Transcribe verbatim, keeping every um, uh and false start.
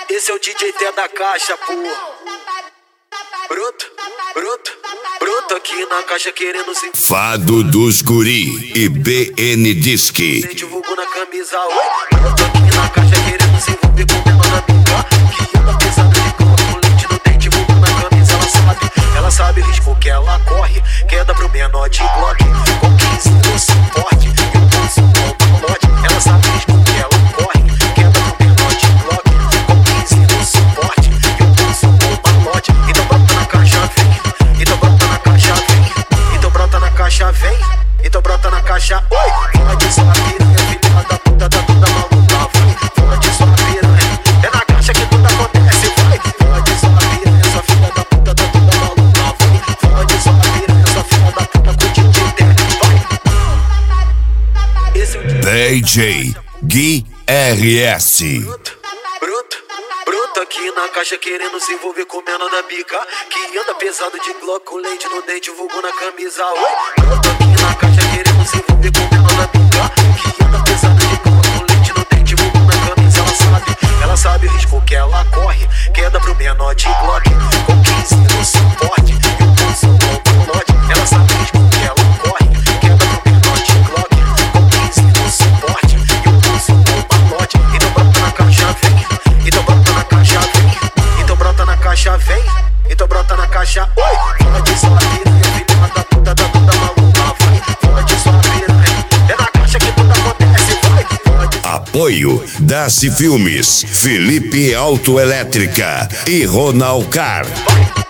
Esse é o D J T da caixa, pô. Broto, broto, broto aqui na caixa querendo se... Fado dos Guri e B N Disque. Sem divulgo na camisa, oi. Broto aqui na caixa querendo se envolver com menor na pica. Que anda pesado de cola com leite no dente, divulgo na camisa. Ela sabe, ela sabe o risco que ela corre. Queda pro menor de Glock, com quinze no suporte e um pulso com palote. Ela sabe o risco que ela corre. Queda pro menor de Glock, com quinze no suporte e um pulso com palote. Então brota na caixa, vem. Então brota na caixa, vem. Então brota na caixa, vem. Então brota na caixa, oi. Fala de sua piranha, filha da puta, tá toda maluca, vai. Fala de sua piranha, é na caixa que tudo acontece, vai. Fala de sua piranha, sua filha da puta, tá toda maluca, vai. Fala de sua piranha, sua filha da puta, com o D J T, vai. Esse é o D J Gui R S. Bruto, bruto, bruto aqui na caixa querendo se envolver com menor da bica. Que anda pesado de Glock com leite no dente, vulgo na camisa, oi. Bruto aqui na caixa querendo se envolver com menor da bica. Que anda pesado de Glock com leite no dente, vulgo na camisa. Ela sabe, ela sabe o risco que ela corre. Queda pro menor de Glock, com quinze no suporte e um pulso com palote. Ela sabe o risco que ela corre. Queda pro menor de Glock, com quinze no suporte e um pulso com palote. Então brota na caixa, vem. Então brota na caixa, vem. Então brota na caixa, vem. Então brota na caixa, oi. Fala de sua piranha, filha da puta, tá toda maluca, vai. Fala de sua piranha, é na caixa que tudo acontece, vai. Fala de... Apoio Daci Filmes, Felipe Autoelétrica e Ronalcar. Vai.